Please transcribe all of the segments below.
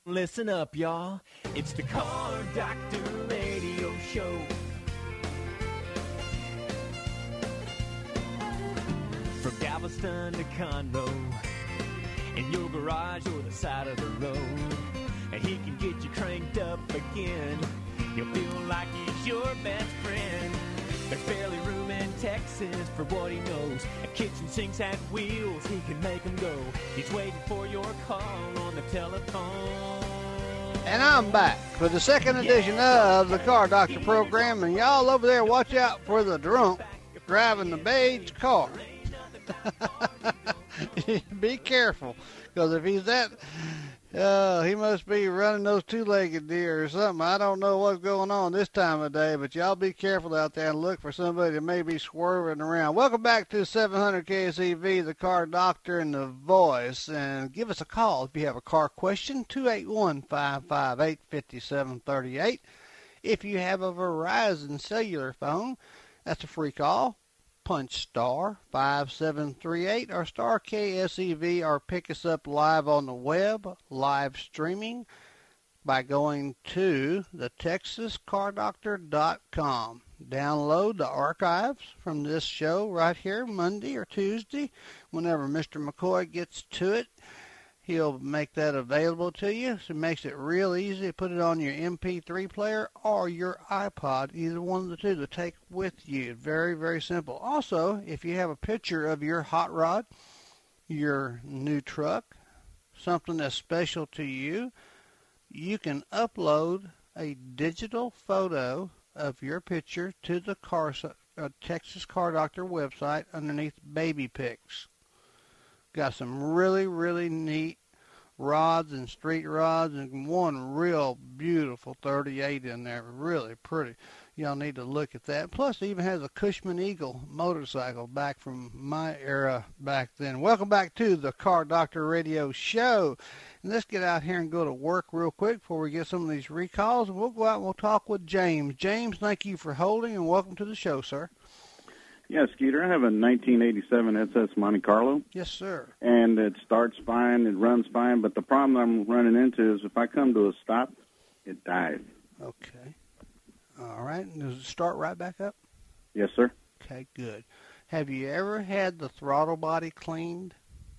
Listen up, y'all. It's the Car Doctor Radio Show. From Galveston to Conroe, in your garage or the side of the road, and he can get you cranked up again. You'll feel like he's your best friend. There's barely room in Texas for what he knows. A kitchen sinks and wheels, he can make them go. He's waiting for your call on the telephone. And I'm back for the second edition of the Car Doctor program. And y'all over there, watch out for the drunk driving the beige car. Be careful, because if he's that... he must be running those two-legged deer or something. I don't know what's going on this time of day, but y'all be careful out there and look for somebody that may be swerving around. Welcome back to 700 KSEV, the Car Doctor and the Voice. And give us a call if you have a car question, 281-558-5738. If you have a Verizon cellular phone, that's a free call. Punch star 5738 or star KSEV, or pick us up live on the web, live streaming, by going to the TexasCarDoctor.com. Download the archives from this show right here, Monday or Tuesday. Whenever Mr. McCoy gets to it, he'll make that available to you. So it makes it real easy to put it on your MP3 player or your iPod, either one of the two, to take with you. Very, very simple. Also, if you have a picture of your hot rod, your new truck, something that's special to you, you can upload a digital photo of your picture to the Texas Car Doctor website underneath Baby Pics. Got some really, really neat rods and street rods, and one real beautiful 38 in there. Really pretty. Y'all need to look at that. Plus, it even has a Cushman Eagle motorcycle back from my era back then. Welcome back to the Car Doctor Radio Show. And let's get out here and go to work real quick before we get some of these recalls. And we'll go out and we'll talk with James. James, thank you for holding, and welcome to the show, sir. Yeah, Skeeter, I have a 1987 SS Monte Carlo. Yes, sir. And it starts fine, it runs fine, but the problem I'm running into is if I come to a stop, it dies. Okay. All right. Does it start right back up? Yes, sir. Okay, good. Have you ever had the throttle body cleaned?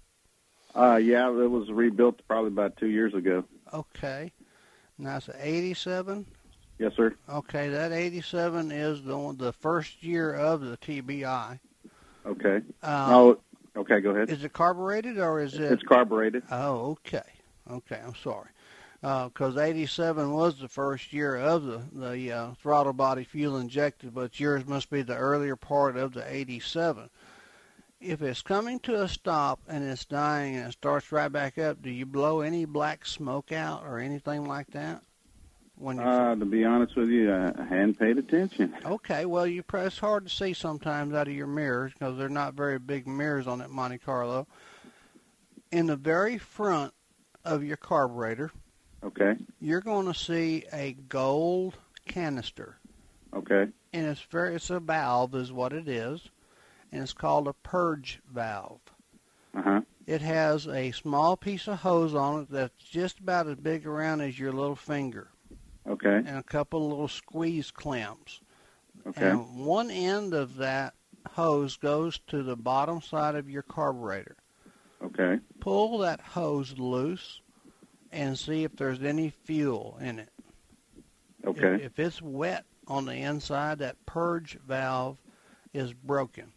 Yeah, it was rebuilt probably about 2 years ago. Okay. Now it's an 87? Yes, sir. Okay, that 87 is the first year of the TBI. Okay. Okay, go ahead. Is it carbureted or is it? It's carbureted. Oh, okay. Okay, I'm sorry. Because 87 was the first year of the throttle body fuel injected, but yours must be the earlier part of the 87. If it's coming to a stop and it's dying and it starts right back up, do you blow any black smoke out or anything like that? To be honest with you, I hadn't paid attention. Okay, well, it's hard to see sometimes out of your mirrors because they're not very big mirrors on that Monte Carlo. In the very front of your carburetor, okay, you're going to see a gold canister. Okay. And it's a valve is what it is, and it's called a purge valve. Uh-huh. It has a small piece of hose on it that's just about as big around as your little finger. Okay. And a couple of little squeeze clamps. Okay. And one end of that hose goes to the bottom side of your carburetor. Okay. Pull that hose loose and see if there's any fuel in it. Okay. If it's wet on the inside, that purge valve is broken.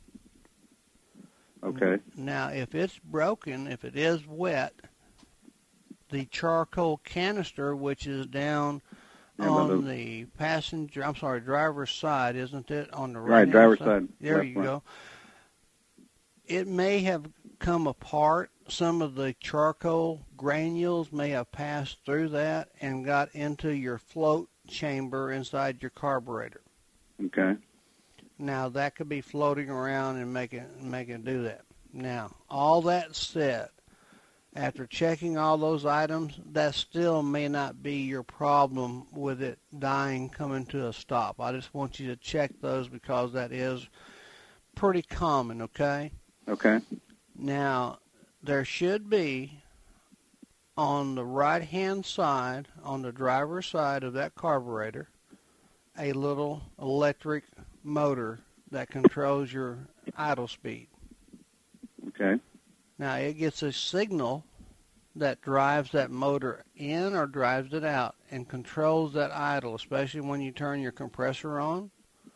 Okay. Now, if it's broken, if it is wet, the charcoal canister, which is down on the driver's side, isn't it? On the right driver's side. There you go. It may have come apart. Some of the charcoal granules may have passed through that and got into your float chamber inside your carburetor. Okay. Now, that could be floating around and make it do that. Now, all that said, after checking all those items, that still may not be your problem with it dying coming to a stop. I just want you to check those because that is pretty common, okay? Okay. Now, there should be on the right-hand side, on the driver's side of that carburetor, a little electric motor that controls your idle speed. Okay. Now, it gets a signal that drives that motor in or drives it out and controls that idle, especially when you turn your compressor on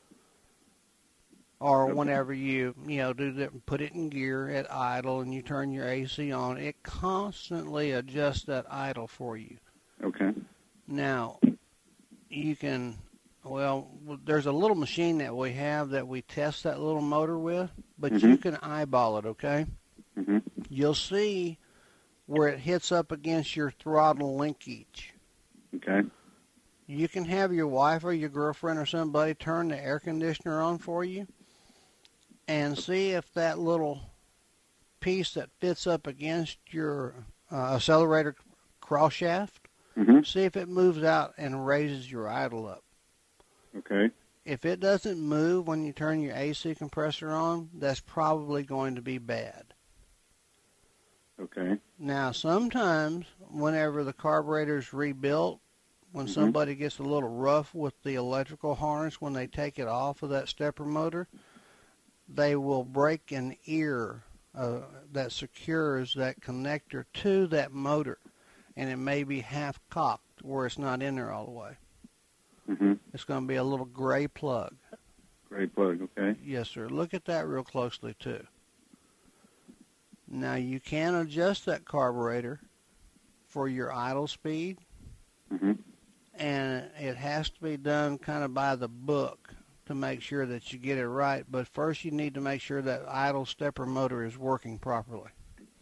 or whenever you do that, put it in gear at idle and you turn your AC on. It constantly adjusts that idle for you. Okay. Now, you can, there's a little machine that we have that we test that little motor with, but you can eyeball it, okay? Mm-hmm. You'll see where it hits up against your throttle linkage. Okay. You can have your wife or your girlfriend or somebody turn the air conditioner on for you and see if that little piece that fits up against your accelerator cross shaft, see if it moves out and raises your idle up. Okay. If it doesn't move when you turn your AC compressor on, that's probably going to be bad. Okay. Now, sometimes whenever the carburetor's rebuilt, when somebody gets a little rough with the electrical harness, when they take it off of that stepper motor, they will break an ear that secures that connector to that motor, and it may be half cocked where it's not in there all the way. It's going to be a little gray plug. Gray plug, okay. Yes, sir. Look at that real closely, too. Now, you can adjust that carburetor for your idle speed, and it has to be done kind of by the book to make sure that you get it right. But first, you need to make sure that idle stepper motor is working properly.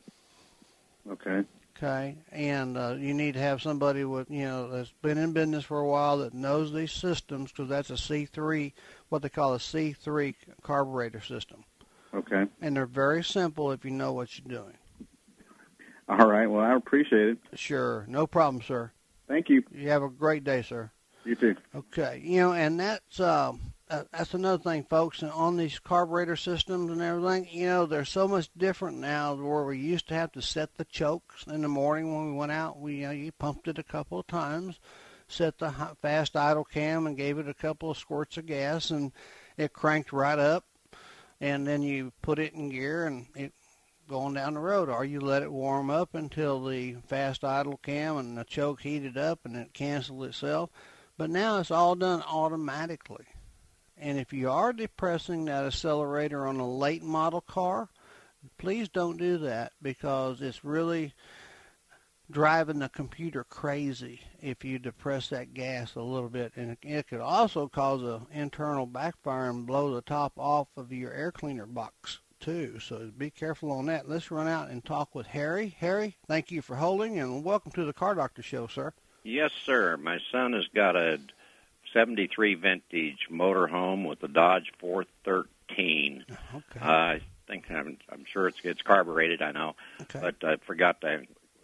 Okay. Okay, and you need to have somebody with, that's been in business for a while that knows these systems, because that's a C3, what they call a C3 carburetor system. Okay. And they're very simple if you know what you're doing. All right. Well, I appreciate it. Sure. No problem, sir. Thank you. You have a great day, sir. You too. Okay. And that's another thing, folks. On these carburetor systems and everything, they're so much different now where we used to have to set the chokes in the morning when we went out. You pumped it a couple of times, set the fast idle cam and gave it a couple of squirts of gas, and it cranked right up. And then you put it in gear and it going down the road. Or you let it warm up until the fast idle cam and the choke heated up and it canceled itself. But now it's all done automatically. And if you are depressing that accelerator on a late model car, please don't do that, because it's really driving the computer crazy if you depress that gas a little bit. And it could also cause an internal backfire and blow the top off of your air cleaner box too. So be careful on that. Let's run out and talk with Harry. Harry, thank you for holding, and welcome to the Car Doctor Show, sir. Yes, sir. My son has got a 73 vintage motorhome with a Dodge 413. Okay. I think I'm sure it's carbureted, I know, but I forgot to.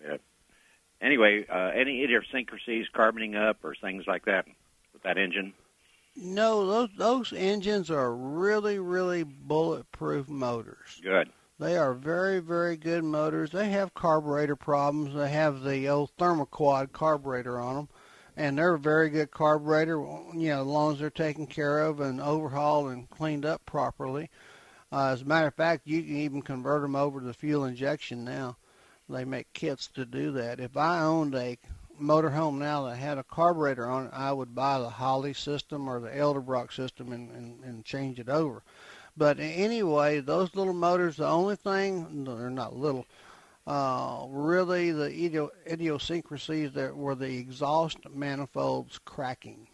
Anyway, any idiosyncrasies, carboning up, or things like that with that engine? No, those engines are really, really bulletproof motors. Good. They are very, very good motors. They have carburetor problems. They have the old Thermoquad carburetor on them, and they're a very good carburetor, as long as they're taken care of and overhauled and cleaned up properly. As a matter of fact, you can even convert them over to fuel injection now. They make kits to do that. If I owned a motorhome now that had a carburetor on it, I would buy the Holley system or the Edelbrock system and change it over. But anyway, those little motors, the only thing, they're not little, really the idiosyncrasies that were the exhaust manifolds cracking.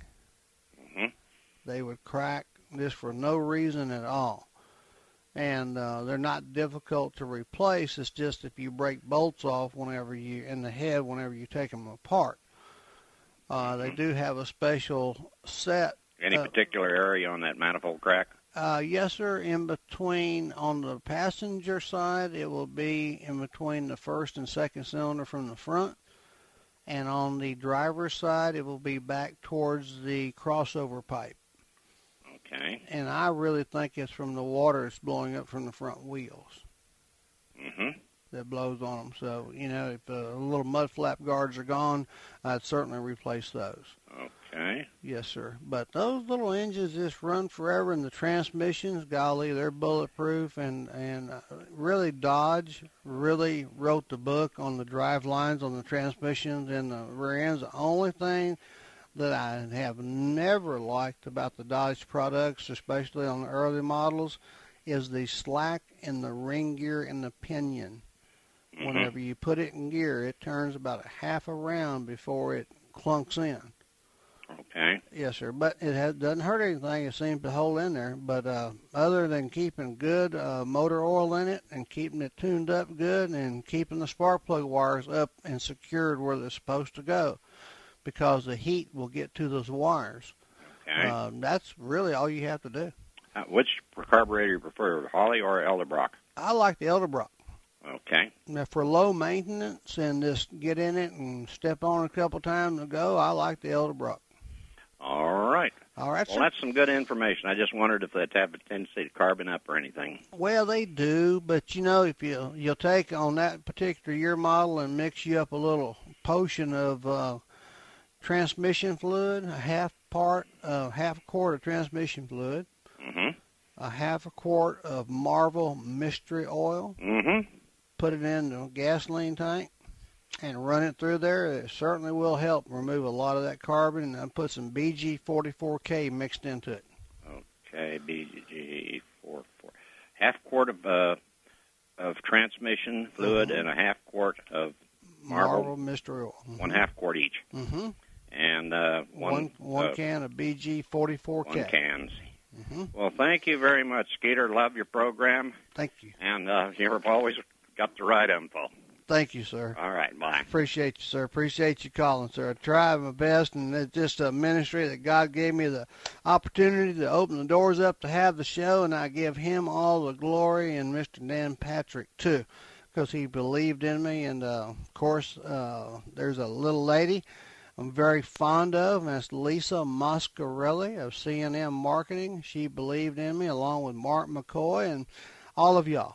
They would crack just for no reason at all. And they're not difficult to replace. It's just if you break bolts off whenever you take them apart. They do have a special set. Any particular area on that manifold crack? Yes, sir. In between, on the passenger side, it will be in between the first and second cylinder from the front. And on the driver's side, it will be back towards the crossover pipe. Okay. And I really think it's from the water that's blowing up from the front wheels. that blows on them. So, if the little mud flap guards are gone, I'd certainly replace those. Okay. Yes, sir. But those little engines just run forever, and the transmissions, golly, they're bulletproof. And really, Dodge really wrote the book on the drive lines, on the transmissions, and the rear ends. The only thing that I have never liked about the Dodge products, especially on the early models, is the slack in the ring gear and the pinion. Mm-hmm. Whenever you put it in gear, it turns about a half a round before it clunks in. Okay. Yes, sir. But it doesn't hurt anything. It seems to hold in there. But other than keeping good motor oil in it and keeping it tuned up good and keeping the spark plug wires up and secured where they're supposed to go, because the heat will get to those wires. Okay. That's really all you have to do. Which carburetor you prefer, Holley or Edelbrock? I like the Edelbrock. Okay. Now, for low maintenance and just get in it and step on it a couple times and go, I like the Edelbrock. All right. All right, well, sir. That's some good information. I just wondered if they'd have a tendency to carbon up or anything. Well, they do, but if you'll take on that particular year model and mix you up a little potion of transmission fluid, a half a quart of transmission fluid, Mm-hmm. a half a quart of Marvel Mystery Oil, Mm-hmm. put it in the gasoline tank, and run it through there. It certainly will help remove a lot of that carbon, and then put some BG44K mixed into it. Okay, BG44. Half quart of transmission fluid and a half quart of Marvel Mystery Oil. Mm-hmm. 1/2 quart each. Mm-hmm. And one can of BG44K. 1 cans. Mm-hmm. Well, thank you very much, Skeeter. Love your program. Thank you. And you've always got the right info. Thank you, sir. All right, bye. Appreciate you, sir. Appreciate you calling, sir. I try my best, and it's just a ministry that God gave me the opportunity to open the doors up to have the show, and I give him all the glory, and Mr. Dan Patrick, too, because he believed in me. And, of course, there's a little lady I'm very fond of, and that's Lisa Moscarelli of C&M Marketing. She believed in me, along with Mark McCoy and all of y'all.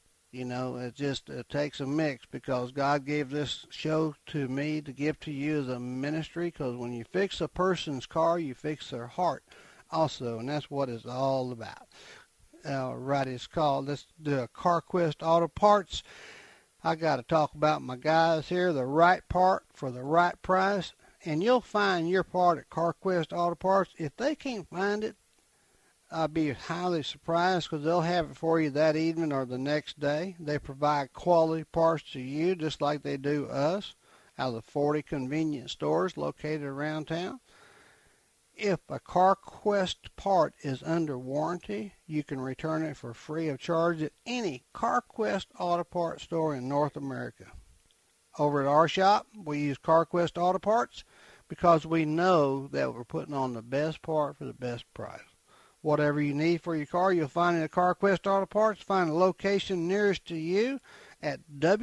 It takes a mix, because God gave this show to me to give to you as a ministry, because when you fix a person's car, you fix their heart also, and that's what it's all about. Right, it's called, let's do CarQuest Auto Parts. I got to talk about my guys here, the right part for the right price, and you'll find your part at CarQuest Auto Parts. If they can't find it, I'd be highly surprised, because they'll have it for you that evening or the next day. They provide quality parts to you just like they do us, out of the 40 convenience stores located around town. If a CarQuest part is under warranty, you can return it for free of charge at any CarQuest Auto Parts store in North America. Over at our shop, we use CarQuest Auto Parts because we know that we're putting on the best part for the best price. Whatever you need for your car, you'll find it at CarQuest Auto Parts. Find a location nearest to you at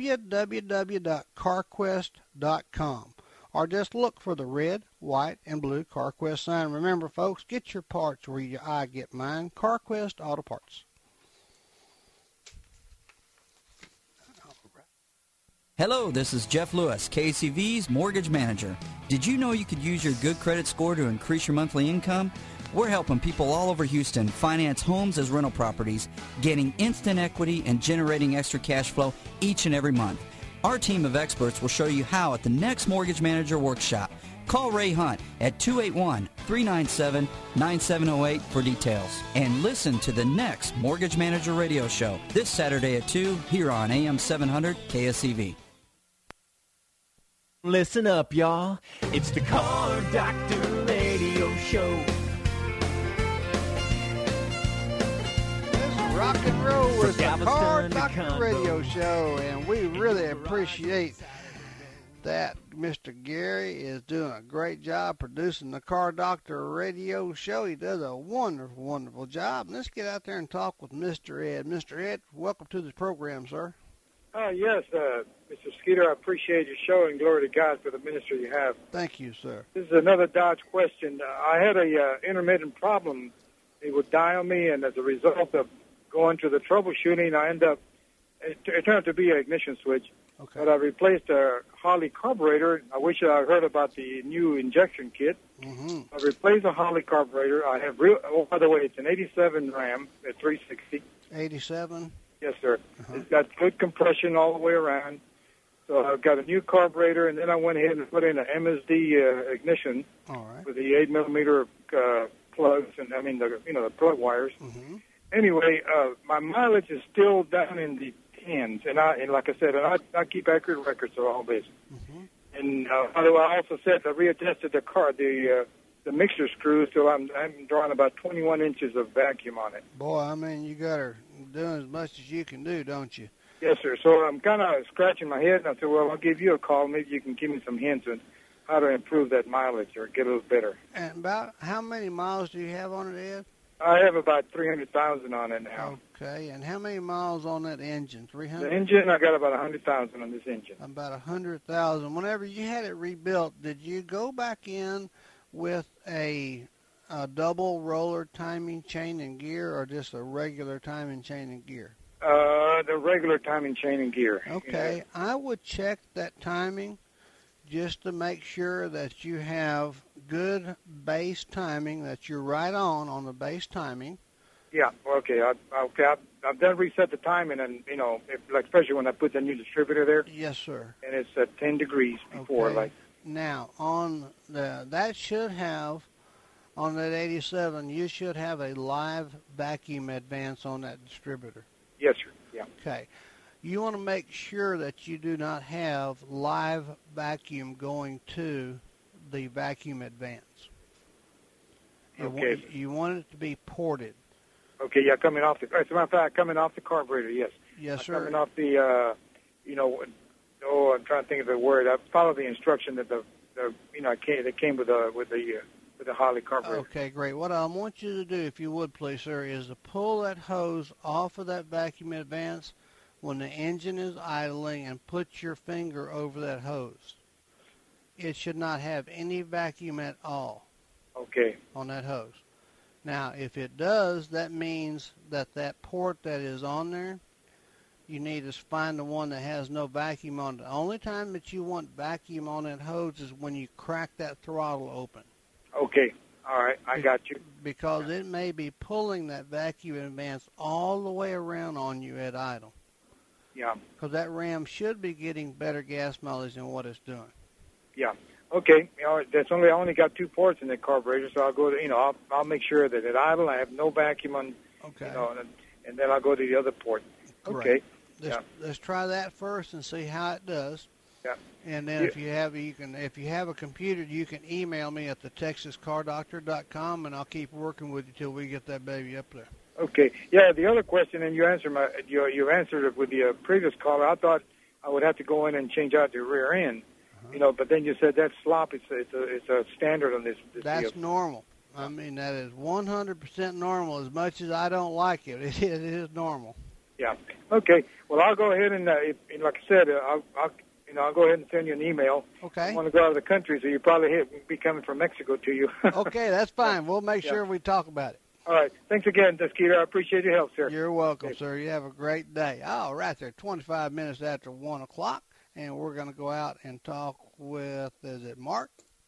www.carquest.com, or just look for the red, white, and blue CarQuest sign. Remember, folks, get your parts where I get mine. CarQuest Auto Parts. Hello, this is Jeff Lewis, KCV's mortgage manager. Did you know you could use your good credit score to increase your monthly income? We're helping people all over Houston finance homes as rental properties, getting instant equity and generating extra cash flow each and every month. Our team of experts will show you how at the next Mortgage Manager Workshop. Call Ray Hunt at 281-397-9708 for details. And listen to the next Mortgage Manager Radio Show this Saturday at 2 here on AM 700 KSEV. Listen up, y'all. It's the Car Doctor Radio Show. Rock and roll with the Car Doctor Radio Show, and we really appreciate that Mr. Gary is doing a great job producing the Car Doctor Radio Show. He does a wonderful, wonderful job. And let's get out there and talk with Mr. Ed. Mr. Ed, welcome to the program, sir. Yes, Mr. Skeeter, I appreciate your show, and glory to God for the ministry you have. Thank you, sir. This is another Dodge question. I had a intermittent problem. It would die on me, and as a result of going to the troubleshooting, I end up it turned out to be an ignition switch. Okay. But I replaced a Holley carburetor. I wish I heard about the new injection kit. Mm-hmm. I replaced a Holley carburetor. I have by the way, it's an 87 Ram at 360. 87? Yes, sir. Uh-huh. It's got good compression all the way around. So I've got a new carburetor, and then I went ahead and put in an MSD ignition All right. with the 8mm plugs, and the plug wires. Mm-hmm. Anyway, my mileage is still down in the tens, and like I said, I keep accurate records of all this. Mm-hmm. And by the way, I also said I readjusted the mixer screw, so I'm drawing about 21 inches of vacuum on it. Boy, I mean, you got her doing as much as you can do, don't you? Yes, sir. So I'm kind of scratching my head, and I said, well, I'll give you a call. Maybe you can give me some hints on how to improve that mileage or get a little better. And about how many miles do you have on it, Ed? I have about 300,000 on it now. Okay, and how many miles on that engine? 300? The engine, I got about 100,000 on this engine. About 100,000. Whenever you had it rebuilt, did you go back in with a double roller timing chain and gear, or just a regular timing chain and gear? The regular timing chain and gear. Okay, I would check that timing just to make sure that you have good base timing, that you're right on the base timing. Yeah, okay. I've done reset the timing, and especially when I put the new distributor there. Yes, sir. And it's at 10 degrees before, Okay. Now on that should have, on that 87, you should have a live vacuum advance on that distributor. Yes, sir. Yeah. Okay. You want to make sure that you do not have live vacuum going to the vacuum advance. Okay. You want it to be ported. Okay, yeah, coming off as a matter of fact, coming off the carburetor, yes. Yes, sir. Coming off the, I'm trying to think of the word. I followed the instruction that that came with the Holley carburetor. Okay, great. What I want you to do, if you would please, sir, is to pull that hose off of that vacuum advance when the engine is idling and put your finger over that hose. It should not have any vacuum at all. Okay. On that hose. Now, if it does, that means that port that is on there, you need to find the one that has no vacuum on it. The only time that you want vacuum on that hose is when you crack that throttle open. Okay. All right. I got you. Because it may be pulling that vacuum advance all the way around on you at idle. Yeah. Because that Ram should be getting better gas mileage than what it's doing. Yeah. Okay. I only got 2 ports in the carburetor, so I'll go to, I'll make sure that at idle I have no vacuum on, okay. And then I'll go to the other port. Okay. Let's try that first and see how it does. Yeah. And then if you have a computer, you can email me at thetexascardoctor.com, and I'll keep working with you till we get that baby up there. Okay. Yeah. The other question, and you answered you answered it with the previous caller. I thought I would have to go in and change out the rear end. But then you said that's slop. It's a standard on this. That's deal. Normal. I mean, that is 100% normal. As much as I don't like it, it is normal. Yeah. Okay. Well, I'll go ahead and, like I said, I'll go ahead and send you an email. Okay. I want to go out of the country, so you probably be coming from Mexico to you. Okay, that's fine. We'll make sure we talk about it. All right. Thanks again, Skeeter. I appreciate your help, sir. You're welcome, sir. You have a great day. All right, there, 25 minutes after 1 o'clock. And we're going to go out and talk with, is it Mark?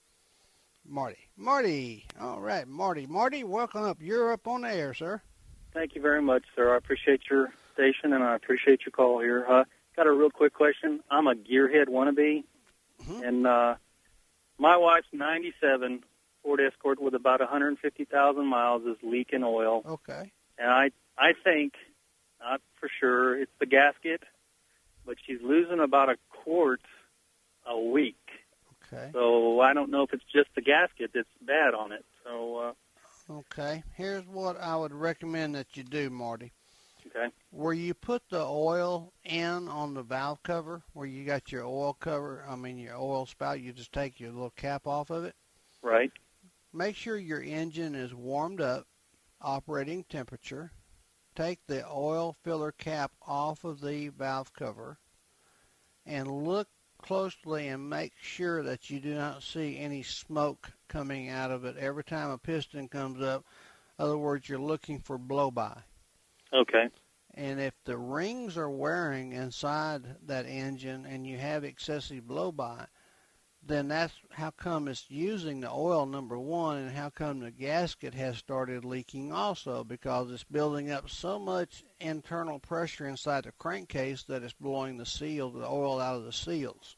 Marty. All right, Marty. Marty, welcome up. You're up on the air, sir. Thank you very much, sir. I appreciate your station, and I appreciate your call here. Got a real quick question. I'm a gearhead wannabe, and my wife's 97 Ford Escort with about 150,000 miles is leaking oil. Okay. And I think, not for sure, it's the gasket, but she's losing about a quart a week. Okay. So I don't know if it's just the gasket that's bad on it. So. Okay. Here's what I would recommend that you do, Marty. Okay. Where you put the oil in on the valve cover, where you got your oil cover, your oil spout, you just take your little cap off of it. Right. Make sure your engine is warmed up, operating temperature. Take the oil filler cap off of the valve cover and look closely and make sure that you do not see any smoke coming out of it every time a piston comes up. In other words, you're looking for blow-by. Okay. And if the rings are wearing inside that engine and you have excessive blow-by, then that's how come it's using the oil, number one, and how come the gasket has started leaking also, because it's building up so much internal pressure inside the crankcase that it's blowing the oil out of the seals.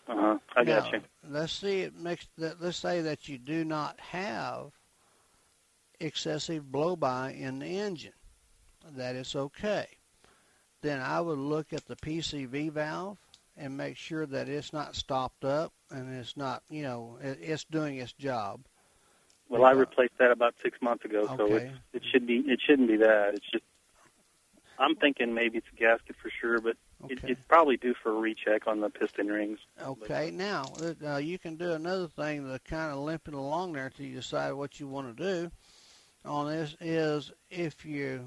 I got you. Let's say that you do not have excessive blow-by in the engine. That is okay. Then I would look at the PCV valve and make sure that it's not stopped up and it's not, it's doing its job. Well, I replaced that about 6 months ago, so okay. it shouldn't be that. It's just, I'm thinking maybe it's a gasket for sure, but okay. it's probably due for a recheck on the piston rings. Okay, now you can do another thing to kind of limp it along there until you decide what you want to do on this is if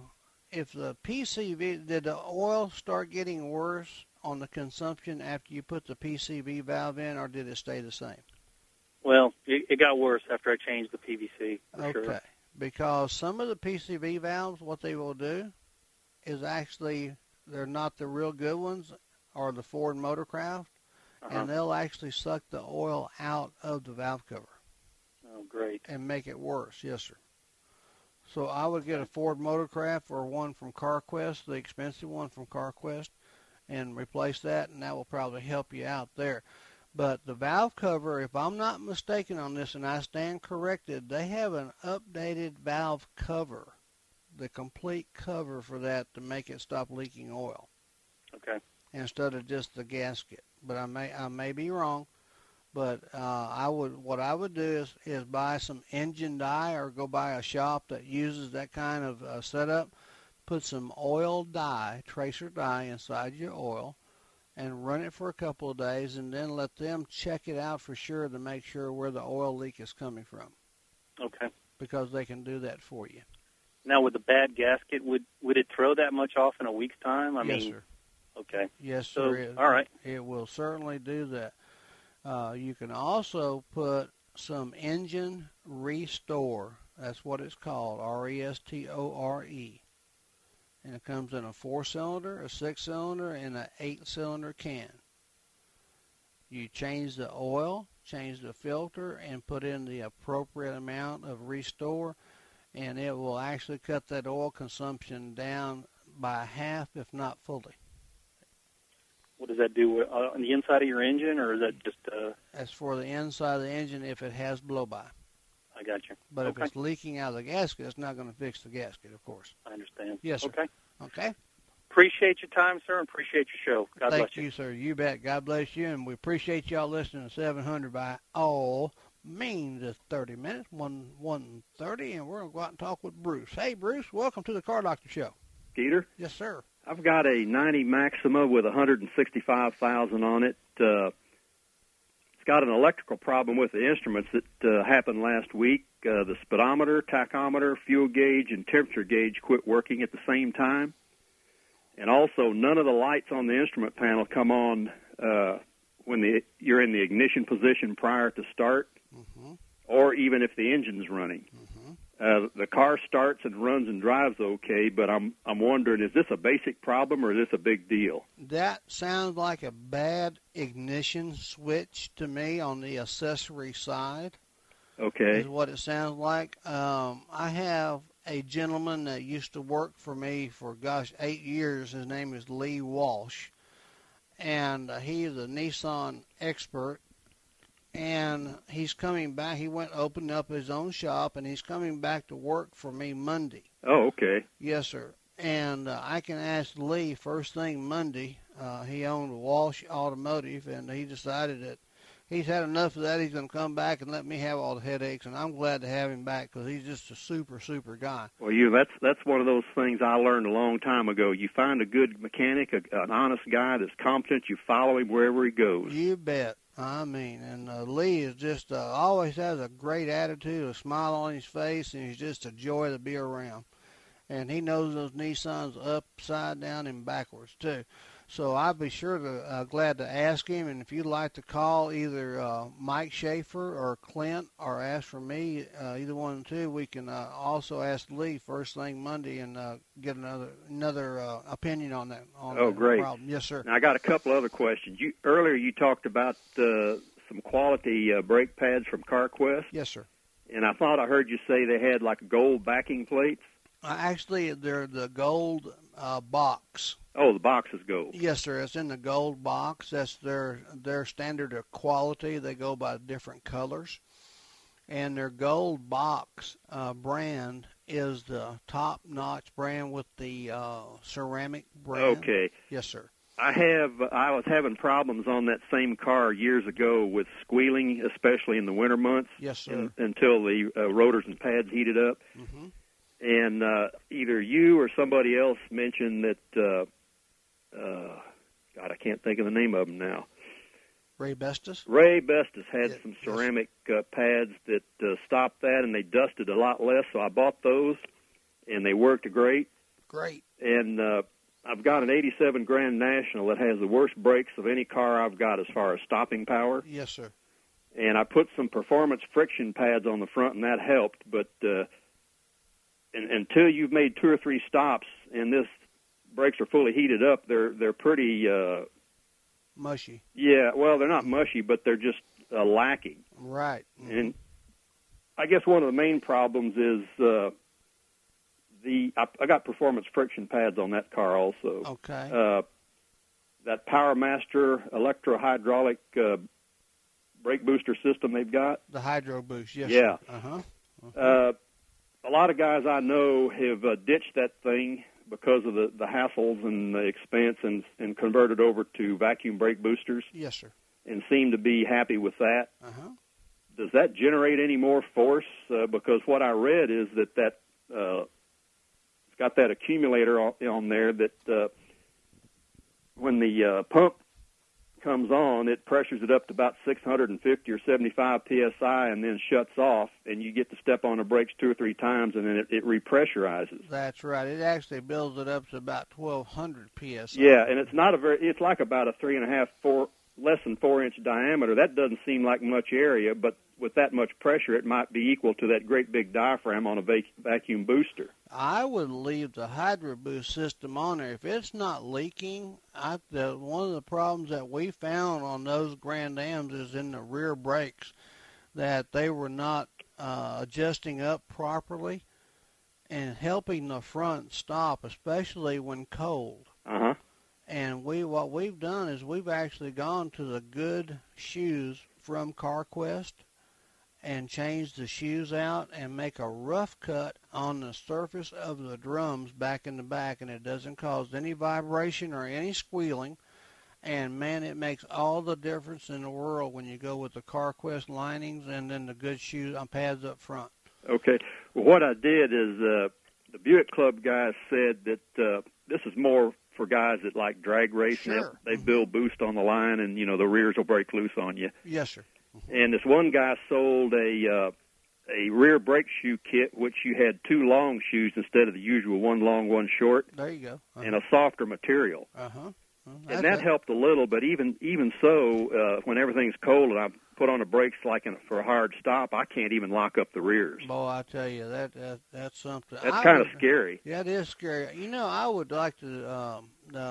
the PCV, did the oil start getting worse on the consumption after you put the PCV valve in, or did it stay the same? Well, it got worse after I changed the PVC, for okay. sure. Because some of the PCV valves, what they will do is actually, they're not the real good ones, or the Ford Motorcraft, and they'll actually suck the oil out of the valve cover. Oh, great. And make it worse, yes, sir. So I would get a Ford Motorcraft or one from CarQuest, the expensive one from CarQuest, and replace that, and that will probably help you out there. But the valve cover, if I'm not mistaken on this, and I stand corrected, they have an updated valve cover, the complete cover for that to make it stop leaking oil. Okay. Instead of just the gasket. But I may be wrong. But what I would do is buy some engine dye or go buy a shop that uses that kind of setup. Put some oil dye, tracer dye inside your oil, and run it for a couple of days, and then let them check it out for sure to make sure where the oil leak is coming from. Okay. Because they can do that for you. Now, with the bad gasket, would it throw that much off in a week's time? Yes, sir. Okay. Yes, so, sir. All right. It will certainly do that. You can also put some engine restore. That's what it's called, R-E-S-T-O-R-E. And it comes in a 4-cylinder, a 6-cylinder, and an 8-cylinder can. You change the oil, change the filter, and put in the appropriate amount of restore, and it will actually cut that oil consumption down by half, if not fully. What does that do on the inside of your engine, or is that just... That's for the inside of the engine if it has blow-by. I got you. But if it's leaking out of the gasket, it's not going to fix the gasket, of course. I understand. Yes, sir. Okay. Appreciate your time, sir, and appreciate your show. God bless you. Thank you, sir. You bet. God bless you, and we appreciate y'all listening to 700 by all means. It's 30 minutes, 1:30, and we're going to go out and talk with Bruce. Hey, Bruce, welcome to the Car Doctor Show. Peter? Yes, sir. I've got a 90 Maxima with 165,000 on it. It's got an electrical problem with the instruments that happened last week. The speedometer, tachometer, fuel gauge, and temperature gauge quit working at the same time. And also, none of the lights on the instrument panel come on when you're in the ignition position prior to start, or even if the engine's running. The car starts and runs and drives okay, but I'm wondering, is this a basic problem or is this a big deal? That sounds like a bad ignition switch to me on the accessory side. Okay. Is what it sounds like. I have a gentleman that used to work for me for, 8 years. His name is Lee Walsh, and he's a Nissan expert. And he's coming back. He opened up his own shop, and he's coming back to work for me Monday. Oh, okay. Yes, sir. And I can ask Lee first thing Monday. He owned Walsh Automotive, and he decided that he's had enough of that. He's going to come back and let me have all the headaches, and I'm glad to have him back because he's just a super, super guy. Well, that's one of those things I learned a long time ago. You find a good mechanic, an honest guy that's competent, you follow him wherever he goes. You bet. I mean, and Lee is just always has a great attitude, a smile on his face, and he's just a joy to be around. And he knows those Nissans upside down and backwards, too. So I'd be sure to glad to ask him. And if you'd like to call either Mike Schaefer or Clint or ask for me, either one of the two, we can also ask Lee first thing Monday and get another opinion on that. Great. Problem. Yes, sir. Now, I got a couple other questions. Earlier you talked about some quality brake pads from CarQuest. Yes, sir. And I thought I heard you say they had like gold backing plates. Actually, they're the gold box. Oh, the box is gold. Yes, sir. It's in the gold box. That's their standard of quality. They go by different colors. And their gold box brand is the top-notch brand with the ceramic brand. Okay. Yes, sir. I was having problems on that same car years ago with squealing, especially in the winter months. Yes, sir. Until the rotors and pads heated up. Mm-hmm. And either you or somebody else mentioned that, God, I can't think of the name of them now. Ray Bestis? Ray Bestis had some ceramic pads that stopped that, and they dusted a lot less, so I bought those, and they worked great. Great. And I've got an 87 Grand National that has the worst brakes of any car I've got as far as stopping power. Yes, sir. And I put some performance friction pads on the front, and that helped, but until you've made 2 or 3 stops and this brakes are fully heated up, they're pretty mushy. Yeah, well, they're not mushy, but they're just lacking. Right. Mm-hmm. And I guess one of the main problems is I got performance friction pads on that car also. Okay. That PowerMaster electro-hydraulic brake booster system they've got. The Hydro Boost, yes. Yeah. Sir. Uh-huh. A lot of guys I know have ditched that thing because of the hassles and the expense and converted over to vacuum brake boosters. Yes, sir. And seem to be happy with that. Uh-huh. Does that generate any more force? Because what I read is that it's got that accumulator on there that when the pump comes on, it pressures it up to about 650 or 75 psi and then shuts off, and you get to step on the brakes 2 or 3 times, and then it repressurizes. That's right. It actually builds it up to about 1,200 psi. Yeah, and it's not it's like about a 3.5, less than 4-inch diameter. That doesn't seem like much area, but with that much pressure, it might be equal to that great big diaphragm on a vacuum booster. I would leave the Hydro Boost system on there. If it's not leaking, one of the problems that we found on those Grand Ams is in the rear brakes, that they were not adjusting up properly and helping the front stop, especially when cold. Uh-huh. And what we've done is we've actually gone to the good shoes from CarQuest and change the shoes out and make a rough cut on the surface of the drums back in the back, and it doesn't cause any vibration or any squealing. And, man, it makes all the difference in the world when you go with the CarQuest linings and then the good shoes pads up front. Okay. Well, what I did is the Buick Club guys said that this is more for guys that like drag racing. Sure. They build boost on the line, and, the rears will break loose on you. Yes, sir. And this one guy sold a rear brake shoe kit, which you had 2 long shoes instead of the usual 1 long, 1 short. There you go. Uh-huh. And a softer material. Uh-huh. And that helped a little, but even so, when everything's cold and I put on the brakes for a hard stop, I can't even lock up the rears. Boy, I tell you, that's something. That's kind of scary. Yeah, it is scary. I would like to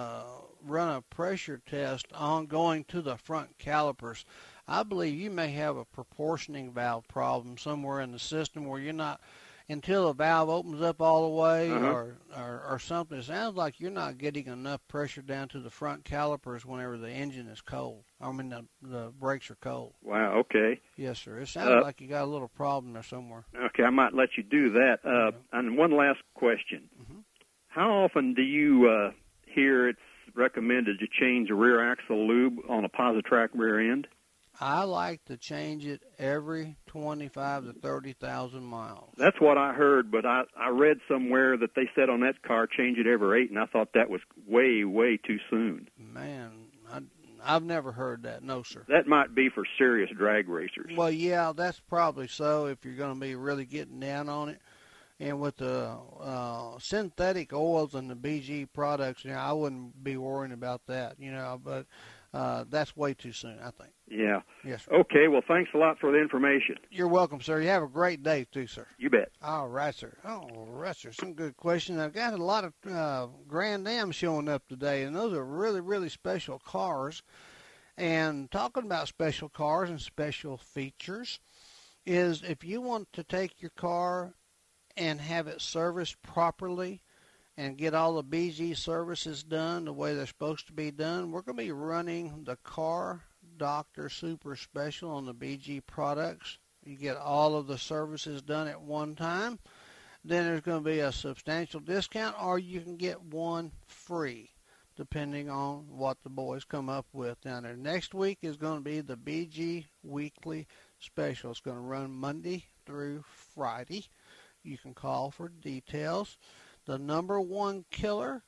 run a pressure test on going to the front calipers. I believe you may have a proportioning valve problem somewhere in the system where you're not, until the valve opens up all the way, or something. It sounds like you're not getting enough pressure down to the front calipers whenever the engine is cold. I mean, the brakes are cold. Wow, okay. Yes, sir. It sounds like you got a little problem there somewhere. Okay, I might let you do that. And one last question. Mm-hmm. How often do you hear it's recommended to change a rear axle lube on a Positrack rear end? I like to change it every 25 to 30,000 miles. That's what I heard, but I read somewhere that they said on that car change it every 8, and I thought that was way, way too soon. Man, I've never heard that. No, sir. That might be for serious drag racers. Well, yeah, that's probably so if you're going to be really getting down on it. And with the synthetic oils and the BG products, I wouldn't be worrying about that, but that's way too soon, I think. Yeah. Yes, sir. Okay, well, thanks a lot for the information. You're welcome, sir. You have a great day, too, sir. You bet. All right, sir. Some good questions. I've got a lot of Grand Am showing up today, and those are really, really special cars. And talking about special cars and special features is if you want to take your car and have it serviced properly and get all the BG services done the way they're supposed to be done, we're going to be running the Car Doctor Super Special on the BG products. You get all of the services done at one time. Then there's going to be a substantial discount, or you can get one free, depending on what the boys come up with down there. Next week is going to be the BG Weekly Special. It's going to run Monday through Friday. You can call for details. The number one killer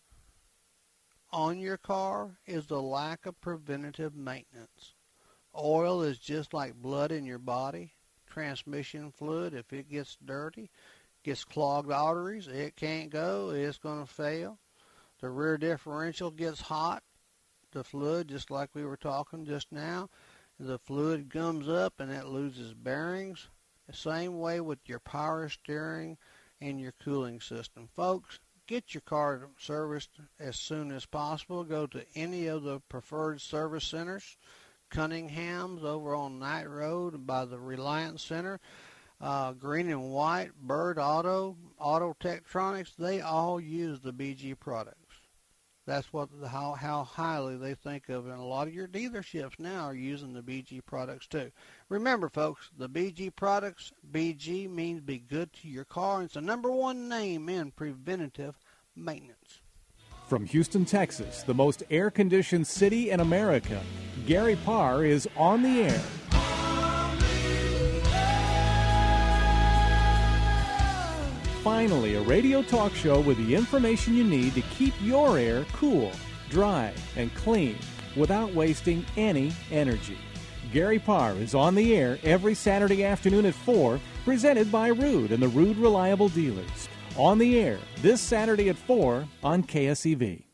on your car is the lack of preventative maintenance. Oil is just like blood in your body. Transmission fluid, if it gets dirty, gets clogged arteries, it can't go, it's going to fail. The rear differential gets hot. The fluid, just like we were talking just now, the fluid gums up and it loses bearings. The same way with your power steering and your cooling system. Folks, get your car serviced as soon as possible. Go to any of the preferred service centers. Cunningham's over on Knight Road by the Reliance Center. Green and White, Bird Auto, Auto Tektronix, they all use the BG products. That's how highly they think of it. And a lot of your dealerships now are using the BG products too. Remember, folks, the BG products, BG means be good to your car. And it's the number one name in preventative maintenance. From Houston, Texas, the most air-conditioned city in America, Gary Parr is on the air. Finally, a radio talk show with the information you need to keep your air cool, dry, and clean without wasting any energy. Gary Parr is on the air every Saturday afternoon at 4, presented by Ruud and the Ruud Reliable Dealers. On the air this Saturday at 4 on KSEV.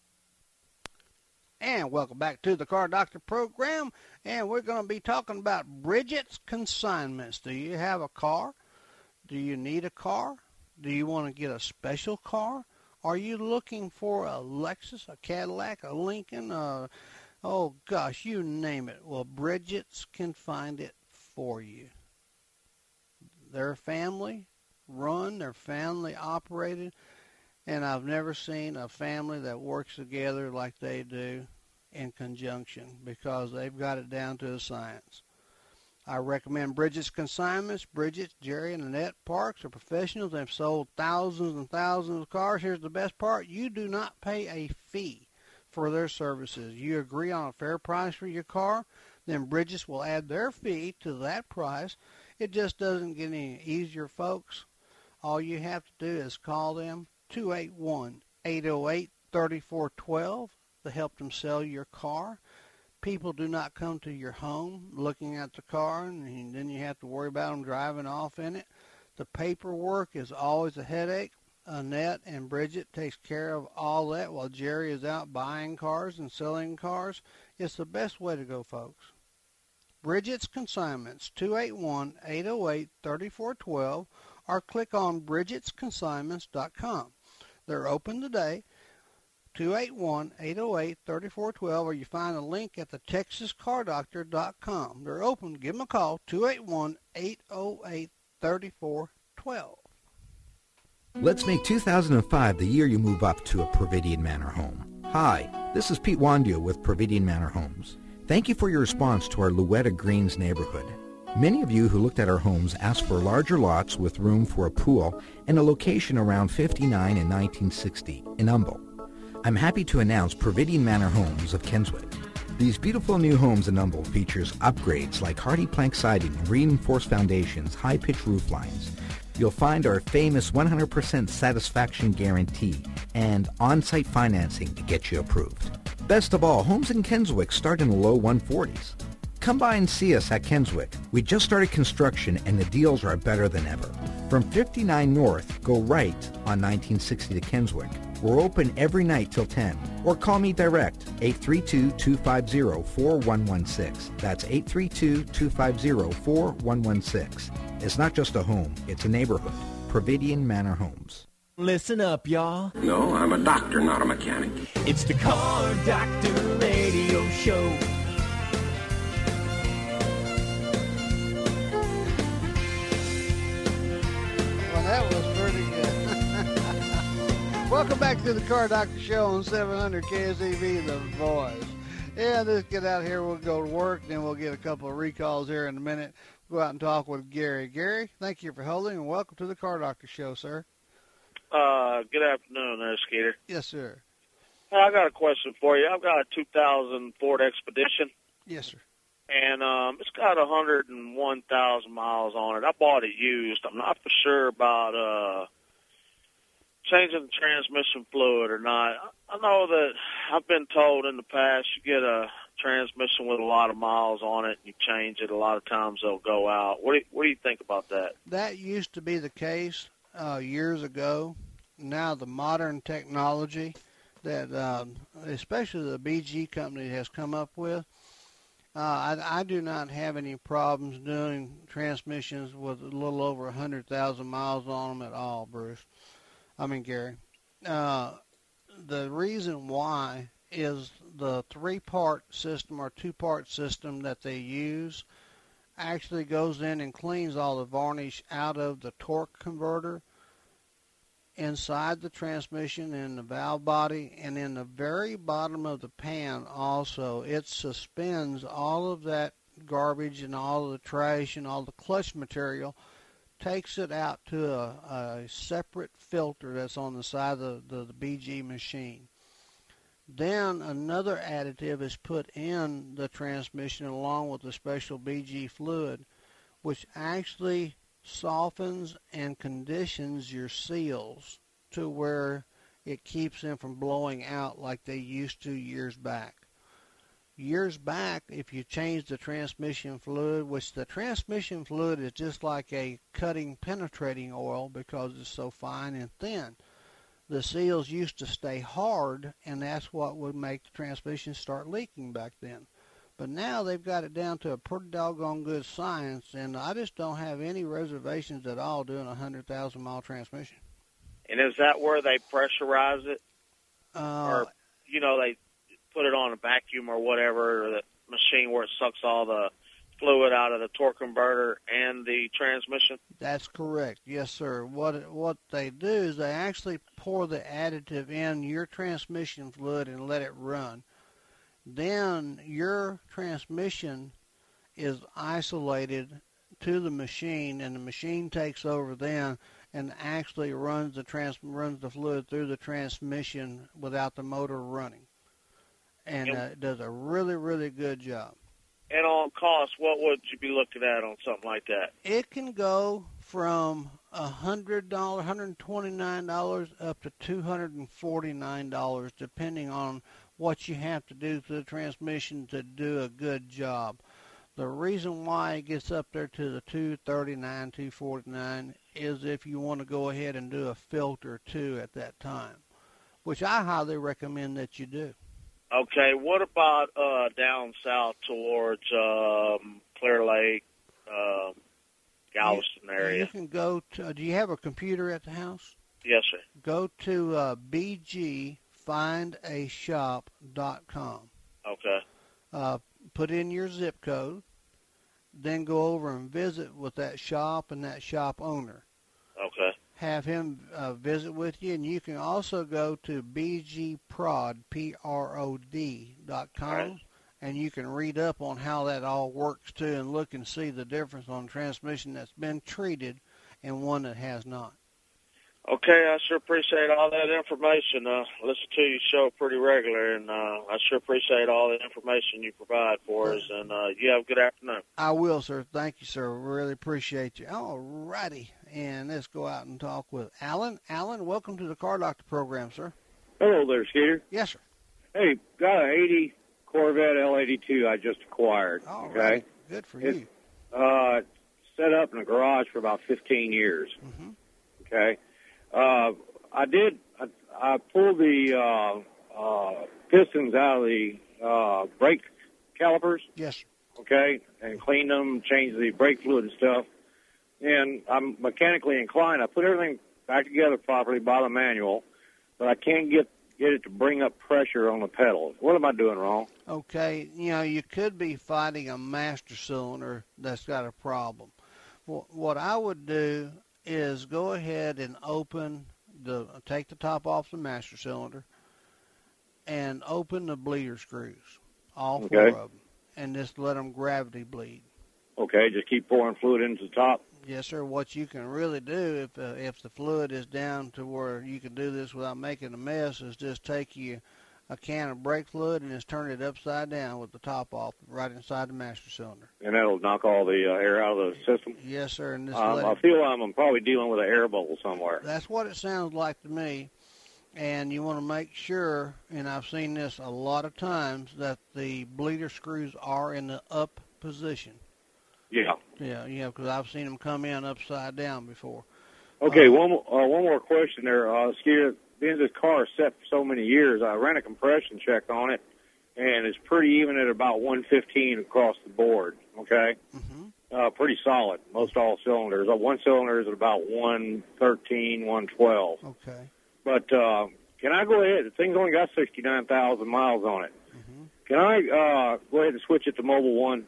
And welcome back to the Car Doctor program. And we're going to be talking about Bridget's Consignments. Do you have a car? Do you need a car? Do you want to get a special car? Are you looking for a Lexus, a Cadillac, a Lincoln? Oh, gosh, you name it. Well, Bridget's can find it for you. They're family run, they're family operated, and I've never seen a family that works together like they do in conjunction because they've got it down to a science. I recommend Bridget's Consignments. Bridget, Jerry, and Annette Parks are professionals. They've sold thousands and thousands of cars. Here's the best part. You do not pay a fee for their services. You agree on a fair price for your car, then Bridget's will add their fee to that price. It just doesn't get any easier, folks. All you have to do is call them, 281-808-3412, to help them sell your car. People do not come to your home looking at the car, and then you have to worry about them driving off in it. The paperwork is always a headache. Annette and Bridget takes care of all that while Jerry is out buying cars and selling cars. It's the best way to go, folks. Bridget's Consignments, 281-808-3412, or click on bridgetsconsignments.com. They're open today, 281-808-3412, or you find a link at the texascardoctor.com. They're open. Give them a call, 281-808-3412. Let's make 2005 the year you move up to a Providian Manor home. Hi, this is Pete Wandio with Providian Manor Homes. Thank you for your response to our Louetta Greens neighborhood. Many of you who looked at our homes asked for larger lots with room for a pool and a location around 59 and 1960 in Humble. I'm happy to announce Providian Manor Homes of Keswick. These beautiful new homes in Humble features upgrades like hardy plank siding, reinforced foundations, high-pitch roof lines. You'll find our famous 100% satisfaction guarantee and on-site financing to get you approved. Best of all, homes in Keswick start in the low 140s. Come by and see us at Kenswick. We just started construction and the deals are better than ever. From 59 North, go right on 1960 to Kenswick. We're open every night till 10. Or call me direct, 832-250-4116. That's 832-250-4116. It's not just a home, it's a neighborhood. Providian Manor Homes. Listen up, y'all. No, I'm a doctor, not a mechanic. It's the Car Doctor Radio Show. That was pretty good. Welcome back to the Car Doctor Show on 700 KSEV, The Voice. Yeah, let's get out here. We'll go to work, then we'll get a couple of recalls here in a minute. Go out and talk with Gary. Gary, thank you for holding, and welcome to the Car Doctor Show, sir. Good afternoon, there, Skeeter. Yes, sir. Hey, I got a question for you. I've got a 2000 Ford Expedition. Yes, sir. And it's got 101,000 miles on it. I bought it used. I'm not for sure about changing the transmission fluid or not. I know that I've been told in the past you get a transmission with a lot of miles on it, and you change it, a lot of times they'll go out. What do you think about that? That used to be the case years ago. Now the modern technology that especially the BG company has come up with, I do not have any problems doing transmissions with a little over 100,000 miles on them at all, Gary. The reason why is the three-part system or two-part system that they use actually goes in and cleans all the varnish out of the torque converter inside the transmission and the valve body, and in the very bottom of the pan also. It suspends all of that garbage and all of the trash and all the clutch material, takes it out to a separate filter that's on the side of the BG machine. Then another additive is put in the transmission along with the special BG fluid, which actually softens and conditions your seals to where it keeps them from blowing out like they used to years back. Years back, if you change the transmission fluid, which the transmission fluid is just like a cutting penetrating oil because it's so fine and thin, the seals used to stay hard, and that's what would make the transmission start leaking back then. But now they've got it down to a pretty doggone good science, and I just don't have any reservations at all doing a 100,000-mile transmission. And is that where they pressurize it? Or, they put it on a vacuum or whatever, or the machine where it sucks all the fluid out of the torque converter and the transmission? That's correct. Yes, sir. What they do is they actually pour the additive in your transmission fluid and let it run. Then your transmission is isolated to the machine, and the machine takes over then and actually runs the fluid through the transmission without the motor running. And it does a really, really good job. And on cost, what would you be looking at on something like that? It can go from $100, $129 up to $249, depending on what you have to do to the transmission to do a good job. The reason why it gets up there to the $239, $249 is if you want to go ahead and do a filter too at that time, which I highly recommend that you do. Okay, what about down south towards Clear Lake, Galveston area? You can go to, do you have a computer at the house? Yes, sir. Go to bgfindashop.com. Okay. Put in your zip code, then go over and visit with that shop and that shop owner. Okay. Have him visit with you, and you can also go to bgprod, PROD.com, right, and you can read up on how that all works too and look and see the difference on transmission that's been treated and one that has not. Okay, I sure appreciate all that information. Listen to your show pretty regular, and I sure appreciate all the information you provide for us, and you have a good afternoon. I will, sir. Thank you, sir. Really appreciate you. All righty, and let's go out and talk with Alan. Alan, welcome to the Car Doctor program, sir. Hello there, Skeeter. Yes, sir. Hey, got an 80 Corvette L82 I just acquired. All okay, right. Good for you. Set up in a garage for about 15 years. Mm-hmm. Okay, I pulled the pistons out of the brake calipers. Yes. Okay, and cleaned them, changed the brake fluid and stuff. And I'm mechanically inclined. I put everything back together properly by the manual, but I can't get it to bring up pressure on the pedals. What am I doing wrong? Okay, you could be fighting a master cylinder that's got a problem. What I would do is go ahead and take the top off the master cylinder and open the bleeder screws, all four of them, and just let them gravity bleed. Okay, just keep pouring fluid into the top. Yes, sir. What you can really do if the fluid is down to where you can do this without making a mess is just take a can of brake fluid and just turn it upside down with the top off right inside the master cylinder. And that'll knock all the air out of the system? Yes, sir. And I feel I'm probably dealing with an air bubble somewhere. That's what it sounds like to me. And you want to make sure, and I've seen this a lot of times, that the bleeder screws are in the up position. Yeah. Yeah, because I've seen them come in upside down before. Okay, one more question there. Skeeter, being this car is set for so many years, I ran a compression check on it, and it's pretty even at about 115 across the board, okay? Mm-hmm. Pretty solid, most all cylinders. One cylinder is at about 113, 112. Okay. But can I go ahead? The thing's only got 69,000 miles on it. Mm-hmm. Can I go ahead and switch it to Mobil 1?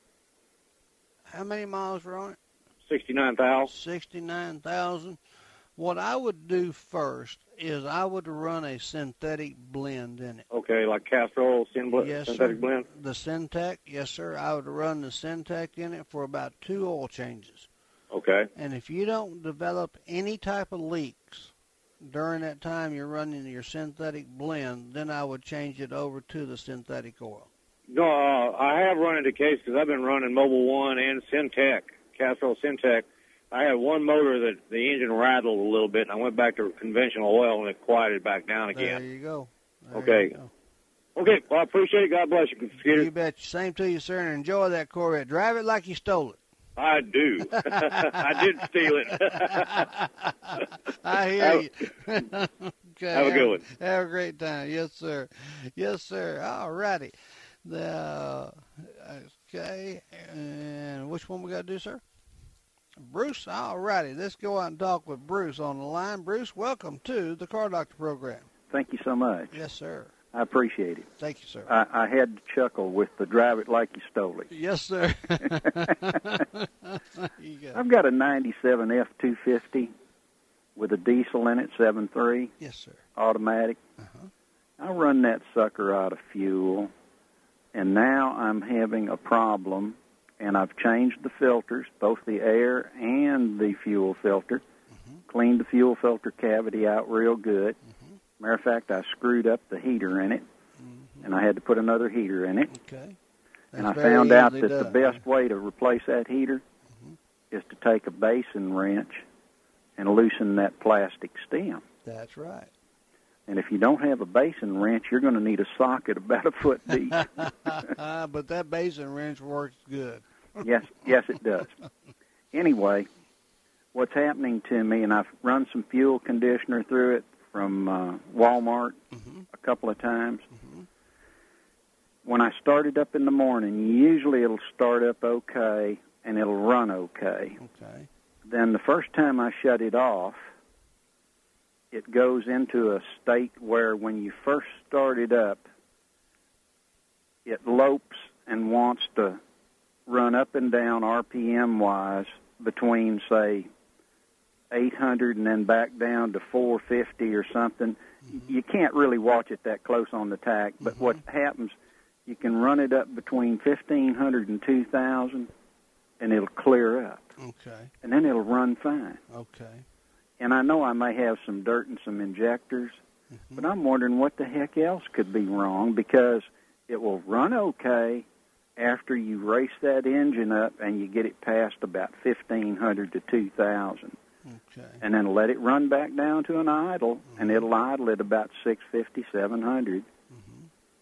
How many miles were on it? 69,000. 69,000. What I would do first is I would run a synthetic blend in it. Okay, like Castrol synthetic blend? The Syntec, yes, sir. I would run the Syntec in it for about 2 oil changes. Okay. And if you don't develop any type of leaks during that time you're running your synthetic blend, then I would change it over to the synthetic oil. No, I have run into cases because I've been running Mobil 1 and Syntec, Castrol Syntec. I had one motor that the engine rattled a little bit, and I went back to conventional oil, and it quieted back down again. There you go. Okay. Okay, well, I appreciate it. God bless you, Skeeter. You bet. Same to you, sir, and enjoy that Corvette. Drive it like you stole it. I do. I did steal it. I hear you. Okay, have a good one. Have a great time. Yes, sir. Yes, sir. All righty. Okay, and which one we got to do, sir? Bruce, all righty. Let's go out and talk with Bruce on the line. Bruce, welcome to the Car Doctor program. Thank you so much. Yes, sir. I appreciate it. Thank you, sir. I had to chuckle with the drive it like you stole it. Yes, sir. You go. I've got a 97 F250 with a diesel in it, 7.3. Yes, sir. Automatic. Uh-huh. I run that sucker out of fuel, and now I'm having a problem, and I've changed the filters, both the air and the fuel filter, cleaned the fuel filter cavity out real good. Matter of fact, I screwed up the heater in it, and I had to put another heater in it. Okay. And I found out that the best way to replace that heater is to take a basin wrench and loosen that plastic stem. That's right. And if you don't have a basin wrench, you're going to need a socket about a foot deep. But that basin wrench works good. Yes, it does. Anyway, what's happening to me, and I've run some fuel conditioner through it from Walmart a couple of times. When I start it up in the morning, usually it'll start up okay and it'll run okay. Okay. Then the first time I shut it off, it goes into a state where when you first start it up, it lopes and wants to run up and down RPM-wise between, say, 800 and then back down to 450 or something. You can't really watch it that close on the tack, but what happens, you can run it up between 1,500 and 2,000, and it'll clear up. Okay. And then it'll run fine. Okay. And I know I may have some dirt and some injectors, but I'm wondering what the heck else could be wrong, because it will run okay after you race that engine up and you get it past about 1,500 to 2,000. Okay. And then let it run back down to an idle, and it'll idle at about 650, 700.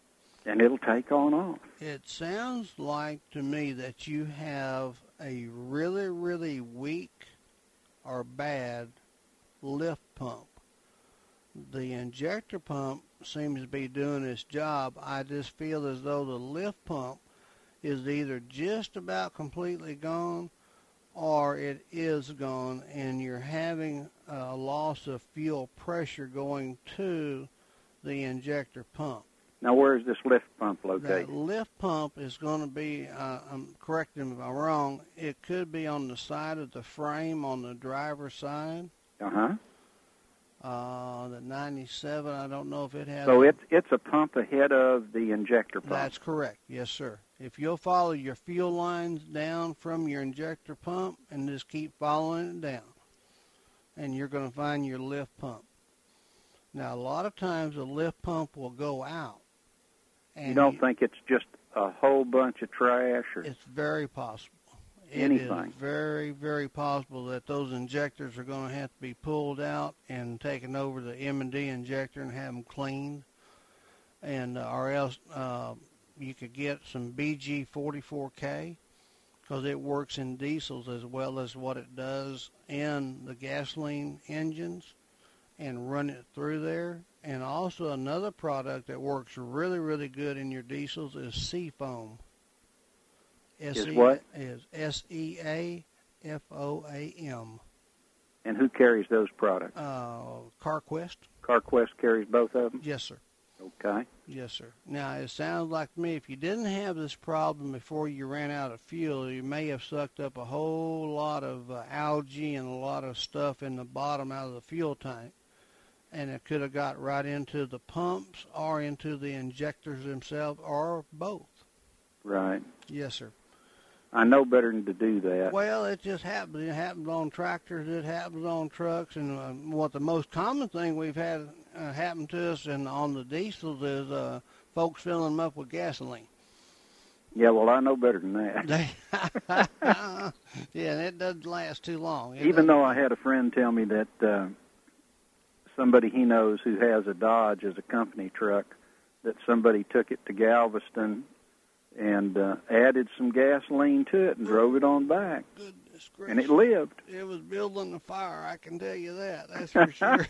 And it'll take on off. It sounds like to me that you have a really, really weak or bad lift pump. The injector pump seems to be doing its job. I just feel as though the lift pump is either just about completely gone or it is gone, and you're having a loss of fuel pressure going to the injector pump. Now, where is this lift pump located? That lift pump is going to be, correct me if I'm wrong, it could be on the side of the frame on the driver's side. Uh-huh. The 97, I don't know if it has... So it's a pump ahead of the injector pump. That's correct, yes, sir. If you'll follow your fuel lines down from your injector pump and just keep following it down, and you're going to find your lift pump. Now, a lot of times the lift pump will go out. And you don't think it's just a whole bunch of trash? Or it's very possible. Anything. It is very, very possible that those injectors are going to have to be pulled out and taken over the M&D injector and have them cleaned. And or else you could get some BG44K because it works in diesels as well as what it does in the gasoline engines, and run it through there. And also another product that works really, really good in your diesels is Seafoam. Is what? Is SEAFOAM. And who carries those products? CarQuest. CarQuest carries both of them? Yes, sir. Okay. Yes, sir. Now, it sounds like to me if you didn't have this problem before you ran out of fuel, you may have sucked up a whole lot of algae and a lot of stuff in the bottom out of the fuel tank. And it could have got right into the pumps or into the injectors themselves or both. Right. Yes, sir. I know better than to do that. Well, it just happens. It happens on tractors. It happens on trucks. And what the most common thing we've had happen to us and on the diesels is folks filling them up with gasoline. Yeah, well, I know better than that. Yeah, and it doesn't last too long. Even though I had a friend tell me that somebody he knows who has a Dodge as a company truck, that somebody took it to Galveston and added some gasoline to it and drove it on back. Goodness gracious. And it lived. It was building a fire, I can tell you that. That's for sure.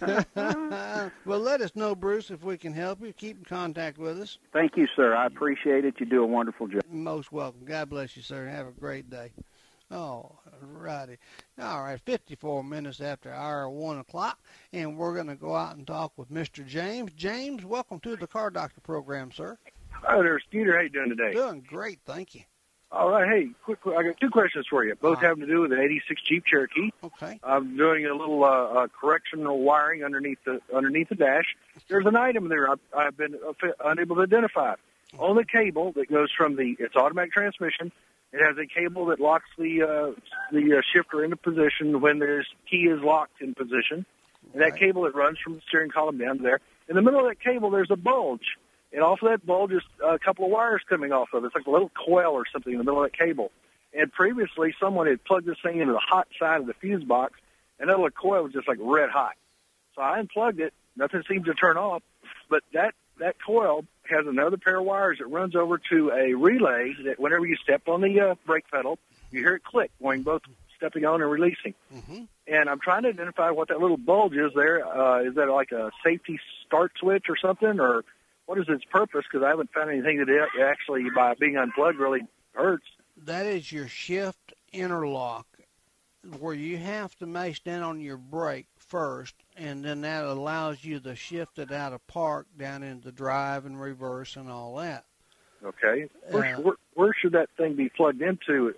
Well, let us know, Bruce, if we can help you. Keep in contact with us. Thank you, sir. I appreciate it. You do a wonderful job. Most welcome. God bless you, sir. Have a great day. Oh, righty. All right, 54 minutes after our 1 o'clock, and we're going to go out and talk with Mr. James. James, welcome to the Car Doctor program, sir. Hi there, Skeeter. How you doing today? Doing great, thank you. All right. Hey, quick. I got two questions for you. Both having to do with an '86 Jeep Cherokee. Okay. I'm doing a little correctional wiring underneath the dash. There's an item there I've been unable to identify. On the cable that goes from its automatic transmission, it has a cable that locks the shifter into position when the key is locked in position. And that cable that runs from the steering column down to there. In the middle of that cable, there's a bulge. And off of that bulge is a couple of wires coming off of it. It's like a little coil or something in the middle of that cable. And previously, someone had plugged this thing into the hot side of the fuse box, and that little coil was just like red hot. So I unplugged it. Nothing seemed to turn off. But that coil has another pair of wires that runs over to a relay that whenever you step on the brake pedal, you hear it click, going both stepping on and releasing. Mm-hmm. And I'm trying to identify what that little bulge is there. Is that like a safety start switch or something, or what is its purpose? Because I haven't found anything that it actually, by being unplugged, really hurts. That is your shift interlock, where you have to mash down on your brake first, and then that allows you to shift it out of park down into drive and reverse and all that. Okay. Where should that thing be plugged into?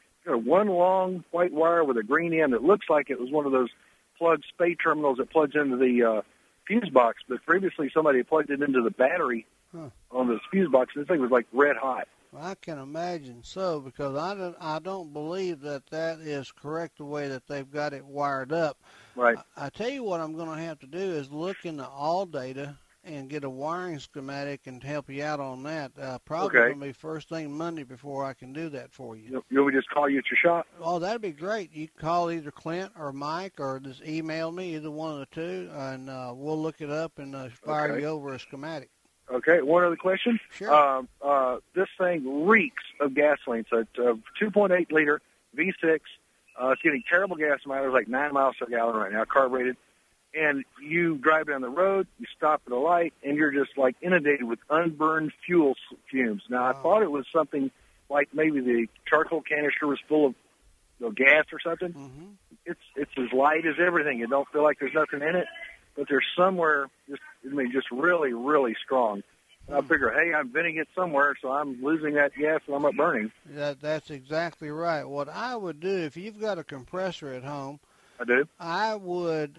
One long white wire with a green end that looks like it was one of those plug spay terminals that plugs into the fuse box, but previously somebody plugged it into the battery on this fuse box, and this thing was like red hot. Well, I can imagine so, because I don't believe that is correct the way that they've got it wired up. Right. I tell you what I'm going to have to do is look into ALLDATA and get a wiring schematic and help you out on that. Probably going to be first thing Monday before I can do that for you. You'll just call you at your shop? Oh, that'd be great. You can call either Clint or Mike, or just email me, either one of the two, and we'll look it up and fire you over a schematic. Okay, one other question. Sure. This thing reeks of gasoline. So it's a 2.8 liter V6. It's getting terrible gas mileage, like 9 miles per gallon right now, carbureted. And you drive down the road, you stop at a light, and you're just like inundated with unburned fuel fumes. Now, I thought it was something like maybe the charcoal canister was full of gas or something. Mm-hmm. It's as light as everything. You don't feel like there's nothing in it, but there's somewhere just really, really strong. I figure, hey, I'm venting it somewhere, so I'm losing that gas and I'm not burning. That's exactly right. What I would do, if you've got a compressor at home, I do. I would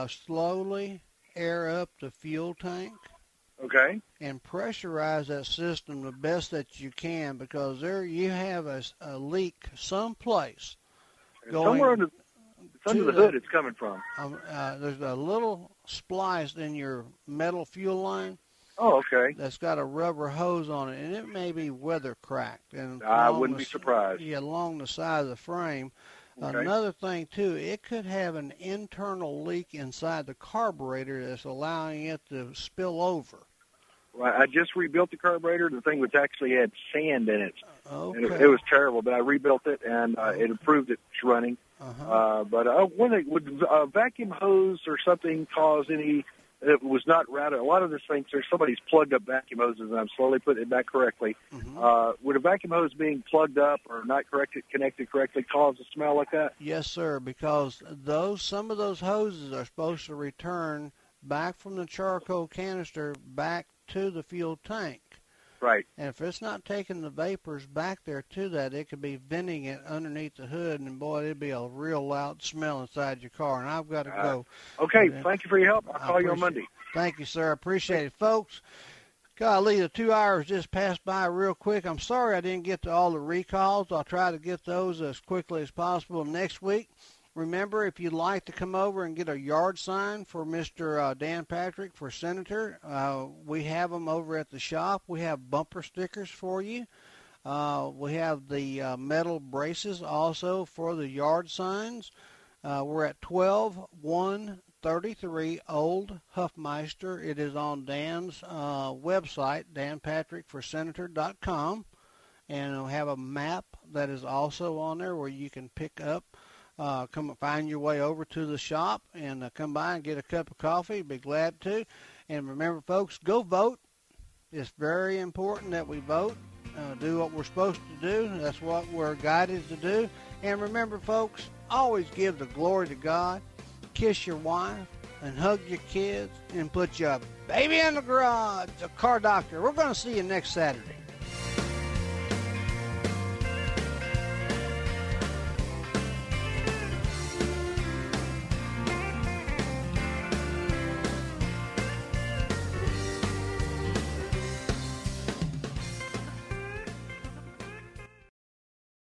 slowly air up the fuel tank. Okay. And pressurize that system the best that you can, because there you have a leak someplace. Somewhere under the hood it's coming from. There's a little splice in your metal fuel line. Oh, okay. That's got a rubber hose on it, and it may be weather cracked. And I wouldn't be surprised. Yeah, along the side of the frame. Okay. Another thing, too, it could have an internal leak inside the carburetor that's allowing it to spill over. Right. I just rebuilt the carburetor. The thing was actually had sand in it. Okay. And it was terrible, but I rebuilt it, and it improved its running. But one thing, would a vacuum hose or something cause any... It was not routed. A lot of this things, there's somebody's plugged up vacuum hoses, and I'm slowly putting it back correctly. Would a vacuum hose being plugged up or not connected correctly cause a smell like that? Yes, sir, because some of those hoses are supposed to return back from the charcoal canister back to the fuel tank. Right. And if it's not taking the vapors back there to that, it could be venting it underneath the hood, and boy, it'd be a real loud smell inside your car. And I've got to go. Okay, thank you for your help. I'll call you on Monday. Thank you, sir. I appreciate it, folks. Golly, the 2 hours just passed by real quick. I'm sorry I didn't get to all the recalls. I'll try to get those as quickly as possible next week. Remember, if you'd like to come over and get a yard sign for Mr. Dan Patrick for Senator, we have them over at the shop. We have bumper stickers for you. We have the metal braces also for the yard signs. We're at 12133 Old Huffmeister. It is on Dan's website, danpatrickforsenator.com. And we have a map that is also on there where you can pick up. Come find your way over to the shop and come by and get a cup of coffee. Be glad to. And remember, folks, go vote. It's very important that we vote. Do what we're supposed to do. That's what we're guided to do. And remember, folks, always give the glory to God. Kiss your wife and hug your kids and put your baby in the garage. A car doctor. We're going to see you next Saturday.